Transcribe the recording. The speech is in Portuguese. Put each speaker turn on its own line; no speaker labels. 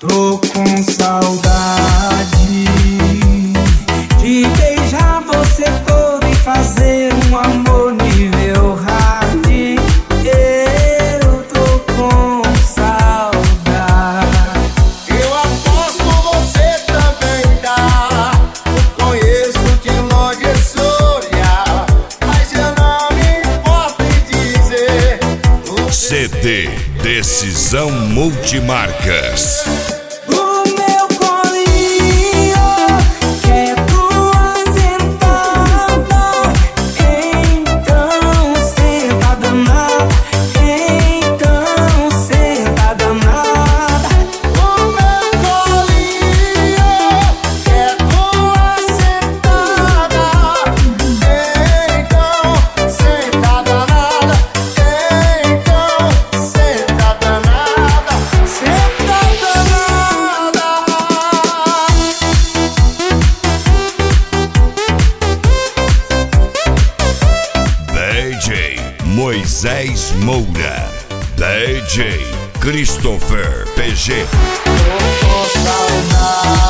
Tô com saudade de beijar você todo e fazer um amor nível hard. Eu tô com saudade.
Eu aposto você também tá. Eu conheço de longe esse olhar, mas eu não me importo em dizer.
CD Decisão Multimarcas. Moisés Moura, DJ Christopher PG.
Tô com saudade.